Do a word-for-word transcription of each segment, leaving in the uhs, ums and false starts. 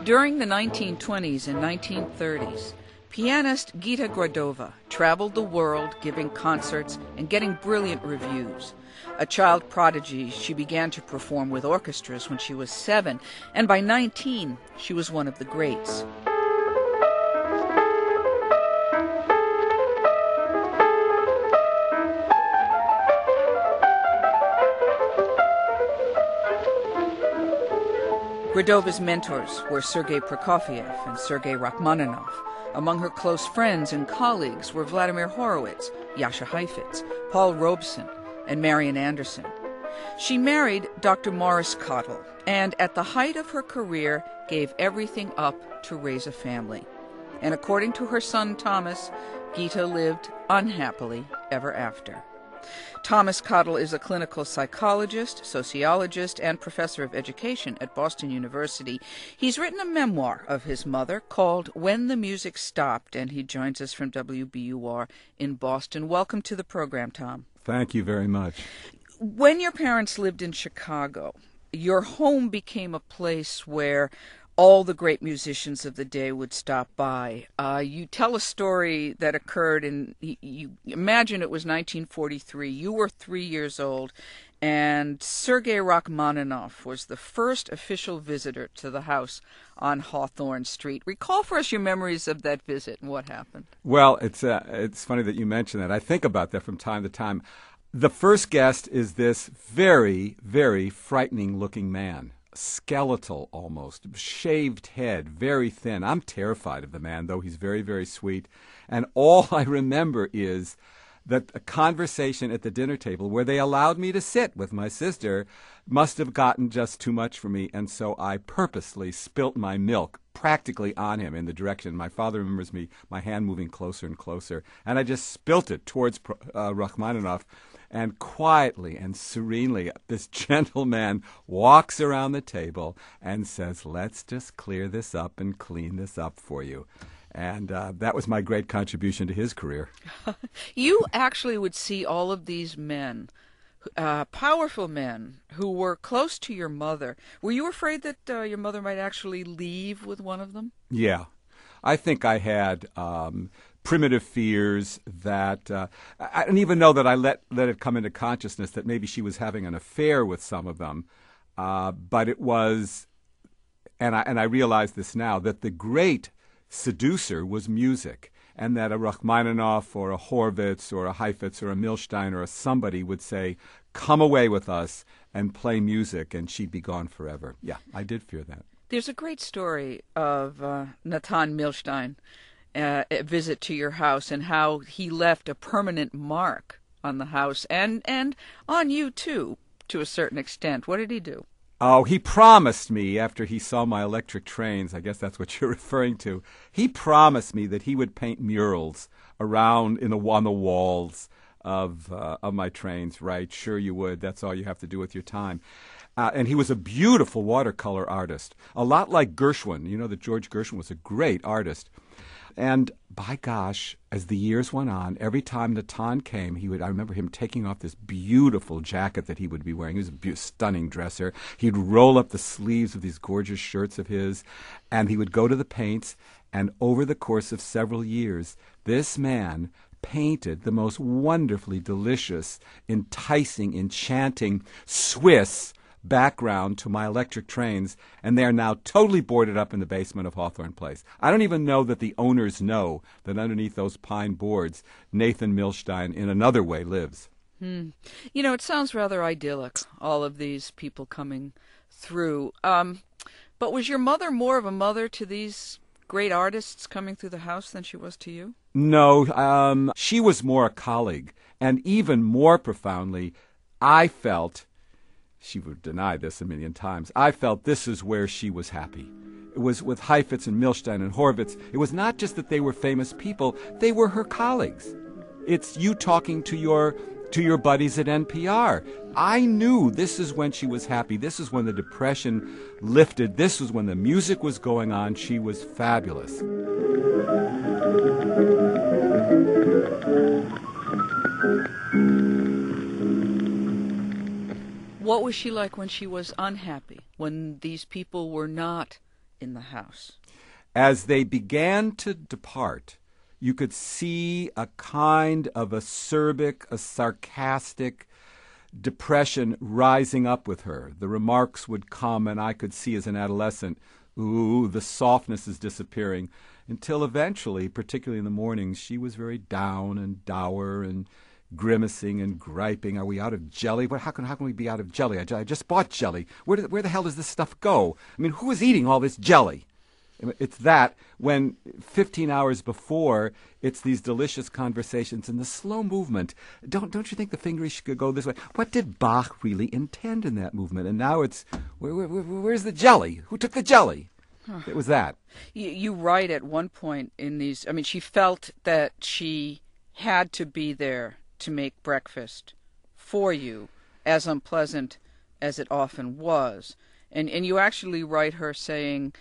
During the nineteen twenties and nineteen thirties, pianist Gita Gordova traveled the world giving concerts and getting brilliant reviews. A child prodigy, she began to perform with orchestras when she was seven, and by nineteen, she was one of the greats. Gordova's mentors were Sergei Prokofiev and Sergei Rachmaninoff. Among her close friends and colleagues were Vladimir Horowitz, Jascha Heifetz, Paul Robeson, and Marian Anderson. She married Doctor Morris Cottle, and at the height of her career, gave everything up to raise a family. And according to her son Thomas, Gita lived unhappily ever after. Thomas Cottle is a clinical psychologist, sociologist, and professor of education at Boston University. He's written a memoir of his mother called When the Music Stopped, and he joins us from W B U R in Boston. Welcome to the program, Tom. Thank you very much. When your parents lived in Chicago, your home became a place where all the great musicians of the day would stop by. Uh, you tell a story that occurred in, you, you imagine it was nineteen forty-three. You were three years old, and Sergei Rachmaninoff was the first official visitor to the house on Hawthorne Street. Recall for us your memories of that visit and what happened. Well, it's uh, it's funny that you mention that. I think about that from time to time. The first guest is this very, very frightening-looking man. Skeletal almost, shaved head, very thin. I'm terrified of the man, though he's very, very sweet. And all I remember is that a conversation at the dinner table where they allowed me to sit with my sister must have gotten just too much for me, and so I purposely spilt my milk practically on him in the direction. My father remembers me, my hand moving closer and closer, and I just spilt it towards uh, Rachmaninoff. And quietly and serenely, this gentleman walks around the table and says, let's just clear this up and clean this up for you. And uh, that was my great contribution to his career. You actually would see all of these men, uh, powerful men, who were close to your mother. Were you afraid that uh, your mother might actually leave with one of them? Yeah. I think I had um, primitive fears that uh, I didn't even know that I let let it come into consciousness that maybe she was having an affair with some of them. Uh, but it was, and I and I realize this now, that the great seducer was music, and that a Rachmaninoff or a Horowitz or a Heifetz or a Milstein or a somebody would say, come away with us and play music, and she'd be gone forever. Yeah, I did fear that. There's a great story of uh, Natan Milstein, uh, a visit to your house, and how he left a permanent mark on the house and, and on you, too, to a certain extent. What did he do? Oh, he promised me after he saw my electric trains, I guess that's what you're referring to, he promised me that he would paint murals around in the, on the walls of uh, of my trains. Right, sure you would. That's all you have to do with your time. Uh, and he was a beautiful watercolor artist, a lot like Gershwin. You know that George Gershwin was a great artist. And by gosh, as the years went on, every time Natan came, he would. I remember him taking off this beautiful jacket that he would be wearing. He was a be- stunning dresser. He'd roll up the sleeves of these gorgeous shirts of his, and he would go to the paints. And over the course of several years, this man painted the most wonderfully delicious, enticing, enchanting Swiss background to my electric trains, and they are now totally boarded up in the basement of Hawthorne Place. I don't even know that the owners know that underneath those pine boards, Nathan Milstein in another way lives. Hmm. You know, it sounds rather idyllic, all of these people coming through. Um, but was your mother more of a mother to these great artists coming through the house than she was to you? No, um, she was more a colleague, and even more profoundly, I felt, she would deny this a million times, I felt this is where she was happy. It was with Heifetz and Milstein and Horowitz. It was not just that they were famous people, they were her colleagues. It's you talking to your to your buddies at N P R. I knew this is when she was happy. This is when the depression lifted. This was when the music was going on. She was fabulous. What was she like when she was unhappy, when these people were not in the house? As they began to depart, you could see a kind of acerbic, a sarcastic depression rising up with her. The remarks would come, and I could see as an adolescent, ooh, the softness is disappearing, until eventually, particularly in the mornings, she was very down and dour and grimacing and griping. Are we out of jelly? What? How can how can we be out of jelly? I, I just bought jelly. Where did, where the hell does this stuff go? I mean, who is eating all this jelly? It's that when fifteen hours before, it's these delicious conversations and the slow movement. Don't don't you think the fingers should go this way? What did Bach really intend in that movement? And now it's, where, where, where, where's the jelly? Who took the jelly? Huh. It was that. You, you write at one point in these, I mean, she felt that she had to be there to make breakfast for you, as unpleasant as it often was. And, and you actually write her saying,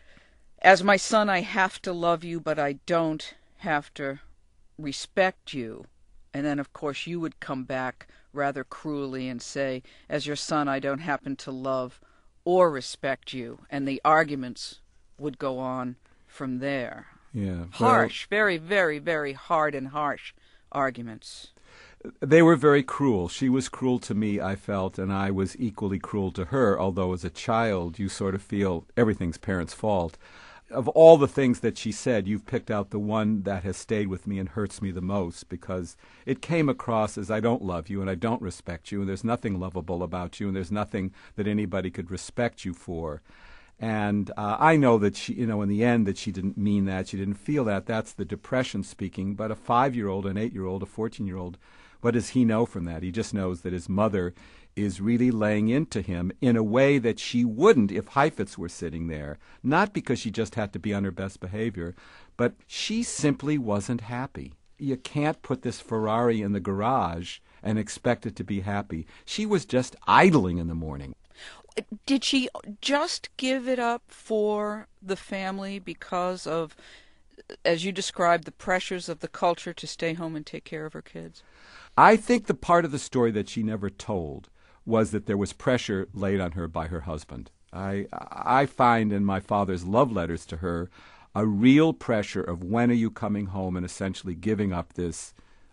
as my son, I have to love you, but I don't have to respect you. And then, of course, you would come back rather cruelly and say, as your son, I don't happen to love or respect you. And the arguments would go on from there. Yeah. Harsh, well, very, very, very hard and harsh arguments. They were very cruel. She was cruel to me, I felt, and I was equally cruel to her, although as a child you sort of feel everything's parents' fault. Of all the things that she said, you've picked out the one that has stayed with me and hurts me the most, because it came across as I don't love you and I don't respect you, and there's nothing lovable about you, and there's nothing that anybody could respect you for. And uh, I know that she, you know, in the end that she didn't mean that, she didn't feel that. That's the depression speaking. But a five-year-old, an eight-year-old, a fourteen-year-old, what does he know from that? He just knows that his mother is really laying into him in a way that she wouldn't if Heifetz were sitting there. Not because she just had to be on her best behavior, but she simply wasn't happy. You can't put this Ferrari in the garage and expect it to be happy. She was just idling in the morning. Did she just give it up for the family because of, as you described, the pressures of the culture to stay home and take care of her kids? I think the part of the story that she never told was that there was pressure laid on her by her husband. I I find in my father's love letters to her a real pressure of when are you coming home, and essentially giving up this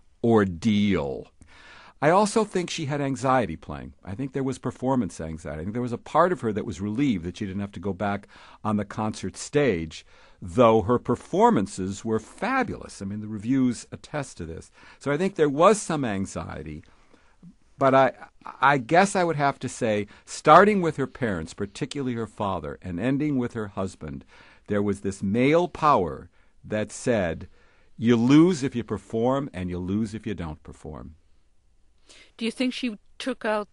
ordeal. I also think she had anxiety playing. I think there was performance anxiety. I think there was a part of her that was relieved that she didn't have to go back on the concert stage, though her performances were fabulous. I mean, the reviews attest to this. So I think there was some anxiety. But I, I guess I would have to say, starting with her parents, particularly her father, and ending with her husband, there was this male power that said, you lose if you perform, and you lose if you don't perform. Do you think she took out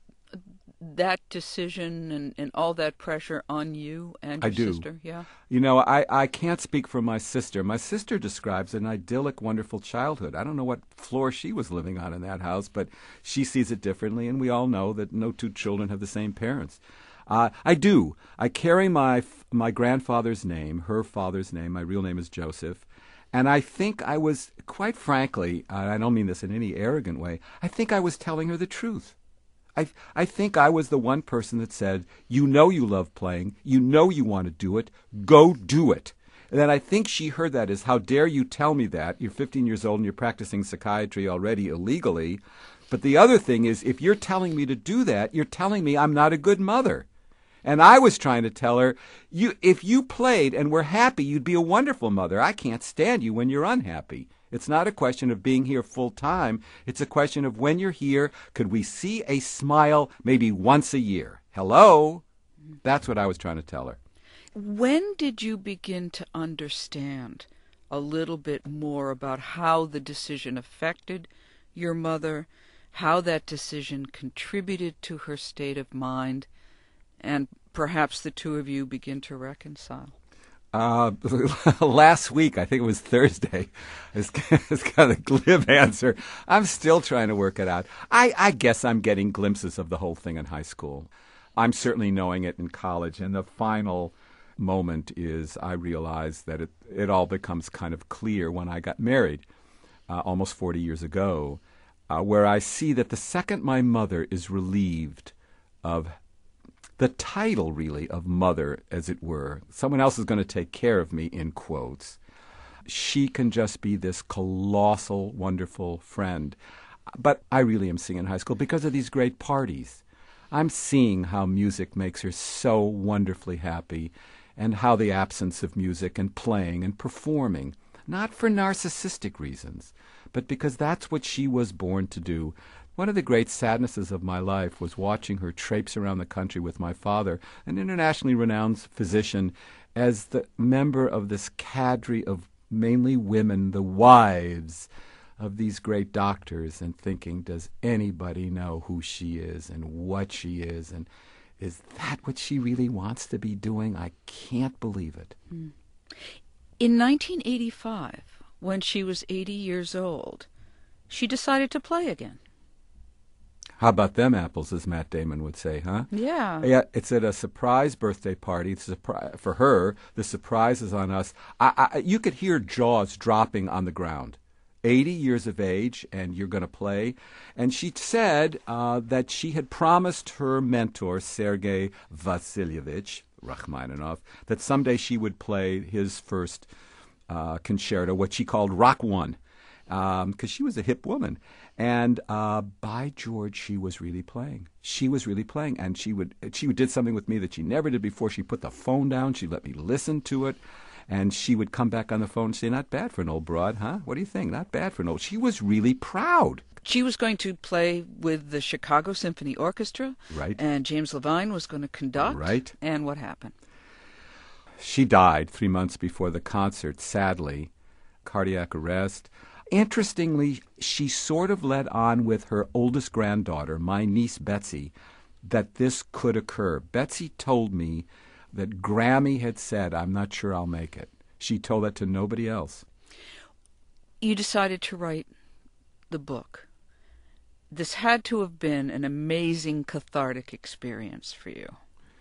that decision and, and all that pressure on you and your I do. sister? Yeah. You know, I, I can't speak for my sister. My sister describes an idyllic, wonderful childhood. I don't know what floor she was living on in that house, but she sees it differently, and we all know that no two children have the same parents. Uh, I do. I carry my my grandfather's name, her father's name. My real name is Joseph. And I think I was, quite frankly, uh, I don't mean this in any arrogant way, I think I was telling her the truth. I I think I was the one person that said, you know you love playing, you know you want to do it, go do it. And then I think she heard that as, how dare you tell me that? You're fifteen years old and you're practicing psychiatry already illegally. But the other thing is, if you're telling me to do that, you're telling me I'm not a good mother. And I was trying to tell her, you, if you played and were happy, you'd be a wonderful mother. I can't stand you when you're unhappy. It's not a question of being here full time. It's a question of when you're here, could we see a smile maybe once a year? Hello? That's what I was trying to tell her. When did you begin to understand a little bit more about how the decision affected your mother, how that decision contributed to her state of mind, and perhaps the two of you begin to reconcile? Uh, last week, I think it was Thursday, it's, it's kind of a glib answer. I'm still trying to work it out. I, I guess I'm getting glimpses of the whole thing in high school. I'm certainly knowing it in college, and the final moment is I realize that it, it all becomes kind of clear when I got married uh, almost forty years ago, uh, where I see that the second my mother is relieved of the title, really, of mother, as it were. Someone else is going to take care of me, in quotes. She can just be this colossal, wonderful friend. But I really am seeing in high school because of these great parties. I'm seeing how music makes her so wonderfully happy, and how the absence of music and playing and performing, not for narcissistic reasons, but because that's what she was born to do. One of the great sadnesses of my life was watching her traipse around the country with my father, an internationally renowned physician, as the member of this cadre of mainly women, the wives of these great doctors, and thinking, does anybody know who she is and what she is? And is that what she really wants to be doing? I can't believe it. Mm. In nineteen eighty-five, when she was eighty years old, she decided to play again. How about them apples, as Matt Damon would say, huh? Yeah. Yeah, it's at a surprise birthday party. It's a surpri- for her, the surprise is on us. I, I, you could hear jaws dropping on the ground. eighty years of age, and you're going to play. And she said uh, that she had promised her mentor, Sergei Vassilyevich Rachmaninoff, that someday she would play his first uh, concerto, what she called Rock One, because um, she was a hip woman. And uh, by George, she was really playing. She was really playing, and she would she did something with me that she never did before. She put the phone down. She let me listen to it. And she would come back on the phone and say, not bad for an old broad, huh? What do you think? Not bad for an old... She was really proud. She was going to play with the Chicago Symphony Orchestra. Right. And James Levine was going to conduct. Right. And what happened? She died three months before the concert, sadly. Cardiac arrest. Interestingly, she sort of let on with her oldest granddaughter, my niece Betsy, that this could occur. Betsy told me that Grammy had said, I'm not sure I'll make it. She told that to nobody else. You decided to write the book. This had to have been an amazing cathartic experience for you.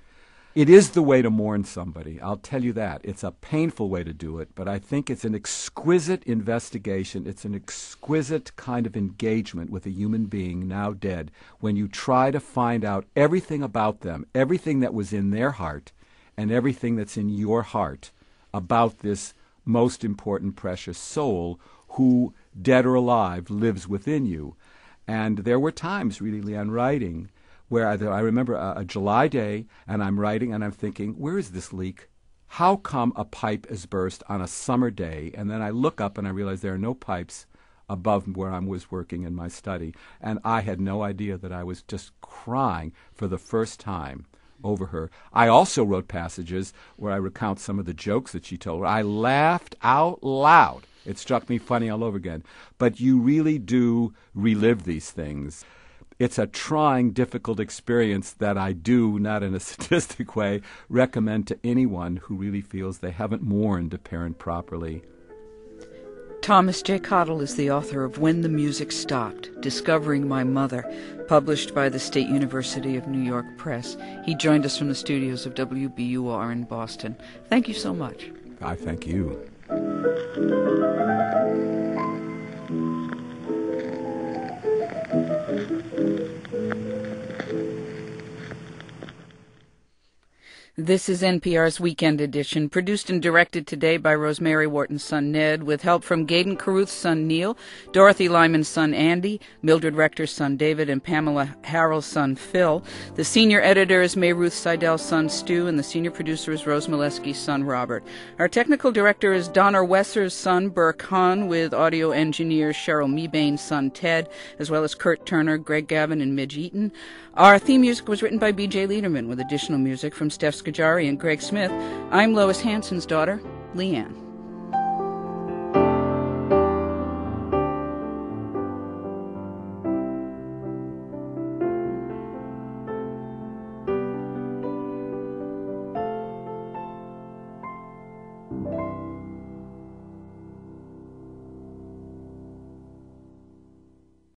It is the way to mourn somebody, I'll tell you that. It's a painful way to do it, but I think it's an exquisite investigation. It's an exquisite kind of engagement with a human being now dead when you try to find out everything about them, everything that was in their heart, and everything that's in your heart about this most important, precious soul who, dead or alive, lives within you. And there were times, really, Leanne, writing, where I, I remember a, a July day, and I'm writing, and I'm thinking, where is this leak? How come a pipe is burst on a summer day? And then I look up, and I realize there are no pipes above where I was working in my study. And I had no idea that I was just crying for the first time over her. I also wrote passages where I recount some of the jokes that she told. I laughed out loud. It struck me funny all over again. But you really do relive these things. It's a trying, difficult experience that I do, not in a sadistic way, recommend to anyone who really feels they haven't mourned a parent properly. Thomas J. Cottle is the author of When the Music Stopped, Discovering My Mother, published by the State University of New York Press. He joined us from the studios of W B U R in Boston. Thank you so much. I thank you. This is N P R's Weekend Edition, produced and directed today by Rosemary Wharton's son Ned, with help from Gaydon Carruth's son Neil, Dorothy Lyman's son Andy, Mildred Rector's son David, and Pamela Harrell's son Phil. The senior editor is May Ruth Seidel's son Stu, and the senior producer is Rose Molesky's son Robert. Our technical director is Donner Wesser's son Burke Hahn, with audio engineer Cheryl Meebane's son Ted, as well as Kurt Turner, Greg Gavin, and Midge Eaton. Our theme music was written by B J Liederman, with additional music from Steph Scajari and Greg Smith. I'm Lois Hanson's daughter, Leanne.